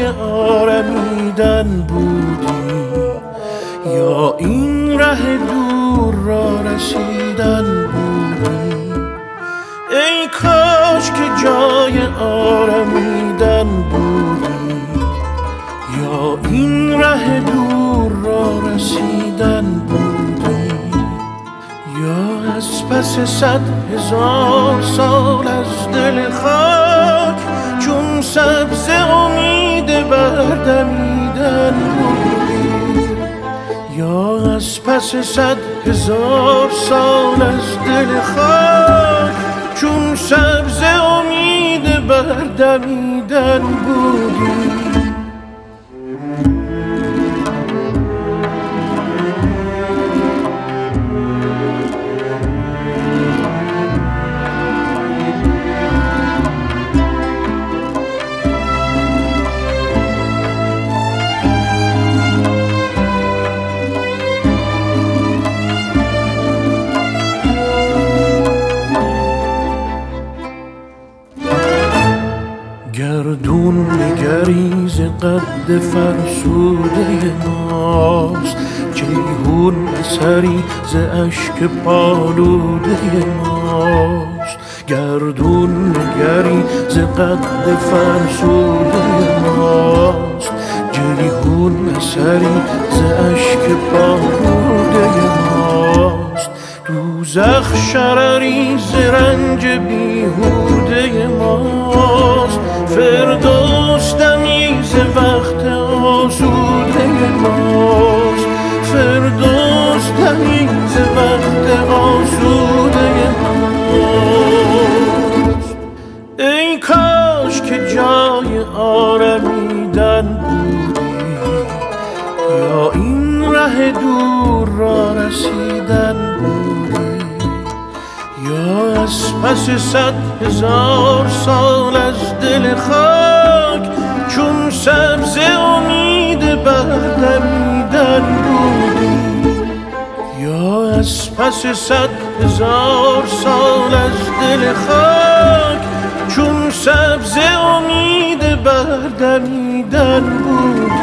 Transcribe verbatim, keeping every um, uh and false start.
آرمیدن بودی یا این ره دور را رسیدن بودی؟ ای کاش که جای آرمیدن بودی یا این ره دور را رسیدن بودی، یا از پس صد هزار سال از دل خاک چون سبز امید بردمیدن بودی، یا از پس صد هزار سال از دل خاک چون سبز امید بردمیدن بودی. گردون نگریز قد فرسوده ماست، جیهون اثری ز اشک پالوده ماست. گردون نگریز قد فرسوده ماست، جیهون اثری ز اشک پالوده ماست. دوزخ شرری ز رنج بیهوده ماست، فردوس دمی ز وقت آسوده ماست. فردوس دمی ز وقت آسوده ماست. ای کاش که جای آرمیدن بودی یا این ره دور را رسیدن بودی، یا از پس صد هزار سال از دل خاک چون سبز امید بردمیدن بودی، یا از پس صد هزار سال از دل خاک چون سبز امید بردمیدن بودی.